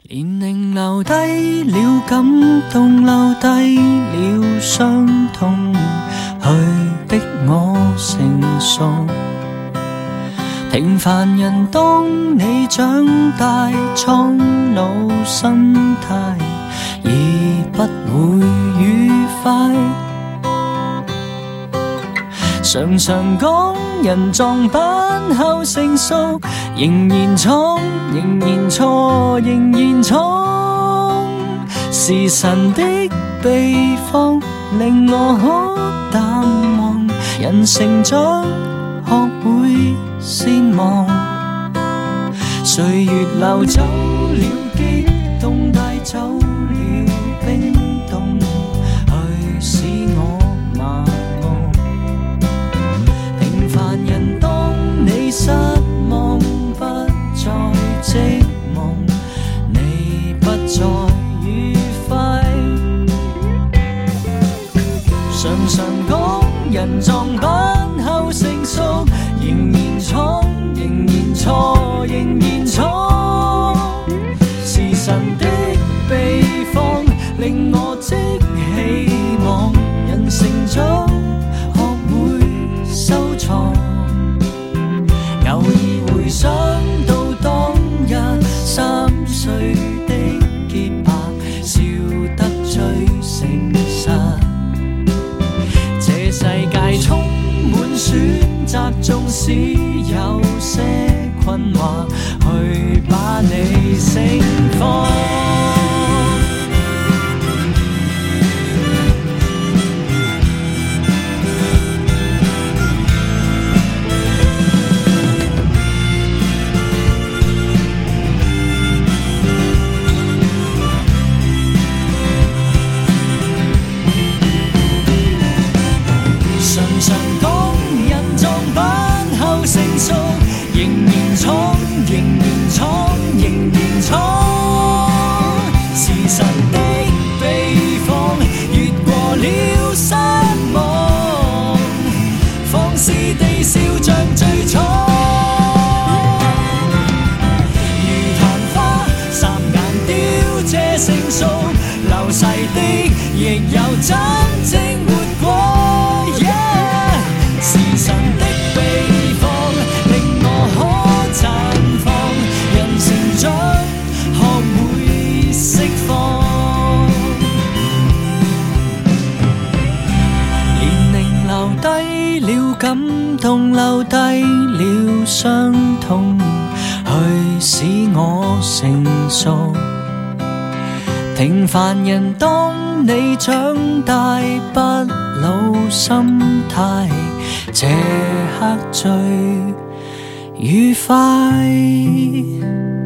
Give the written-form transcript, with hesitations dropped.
年龄留低了感动，留低了伤痛，去逼我成熟。平凡人当你长大，苍老心态已不会愉快。常常讲人撞板后成熟，仍然闯，仍然错，仍然闯。时辰的秘方令我可淡忘，人成长学会善忘。岁月流走了激动，带走了冰冻，去使我麻木。平凡人当你失望，不再寂寞，你不再愉快。常常讲人撞板后成熟，仍然闯，仍然错，仍然闯。时辰的秘方令我即希望，人成长学会收藏。偶尔回想到当日3岁的洁白，笑得最诚实。这世界充满选择，纵使有些困惑，去把你释放。常常讲人撞板后成熟，仍然闯，仍然闯，仍然闯。时辰的秘方越过了失望，放肆地笑像最初。如曇花霎眼凋謝成熟，流逝的亦有真正活過。時辰的秘方令我可綻放，人成長學會釋放。年齡留低了感動，留低了傷痛，去使我成熟。平凡人當你長大，不老心態，這刻最愉快。